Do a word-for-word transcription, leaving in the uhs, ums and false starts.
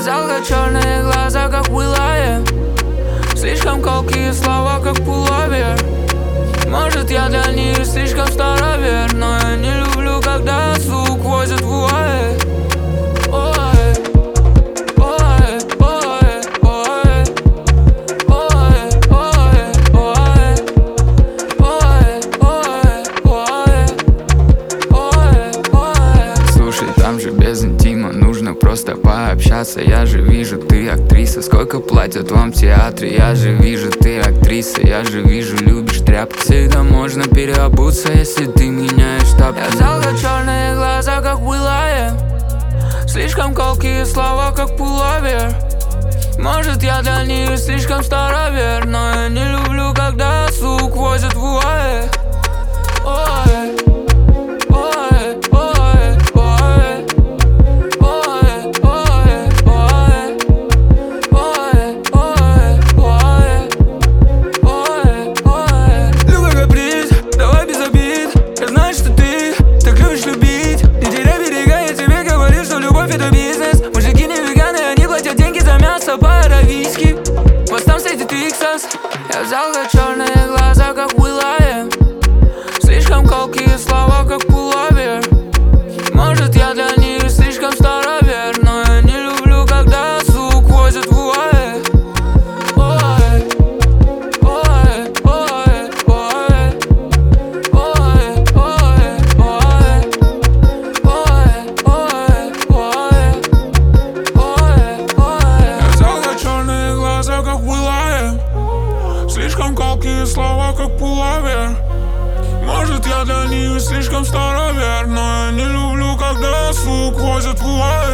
Золото, черные глаза, как в Уиллае. Слишком колкие слова, как пуловер. Может, я для них слишком старовер, но я не люблю, когда звук возят в уае. Ой, ой, ой, ой, ой, ой, ой, ой, ой, ой, ой. Слушай, там же без интима, нужно просто пообщаться. Я же вижу, ты актриса, сколько платят вам в театре. Я же вижу, ты актриса, я же вижу, любишь тряпки. Всегда можно переобуться, если ты меняешь тапки. Я золото, черные глаза, как в Уиллае. Слишком колкие слова, как пуловер. Может, я для них слишком старовер, но я не люблю, когда звук возят в уае. Ой, ой, ой, ой, ой, ой, ой, ой, ой, ой, ой. Любой каприз, давай без обид. Я знаю, что ты так любишь любить. Не теряй берега, я тебе говорю, что любовь это бизнес. Мужики не веганы, они платят деньги за мясо по-аравийски. Вот там сидит Иксас. Я взял черные глаза, как в Уиллае. Слишком колкие слова, как пуловер. Может, я для них слишком старовер, но я не люблю, когда звук возят в уае. Ой, ой, ой, ой, ой, ой, ой, ой, ой, ой, ой. Я золото, черные глаза, как в Уиллае. Слишком колкие слова, как пуловер. Может, я для них слишком старовер, но я не люблю, когда звук возят в уае.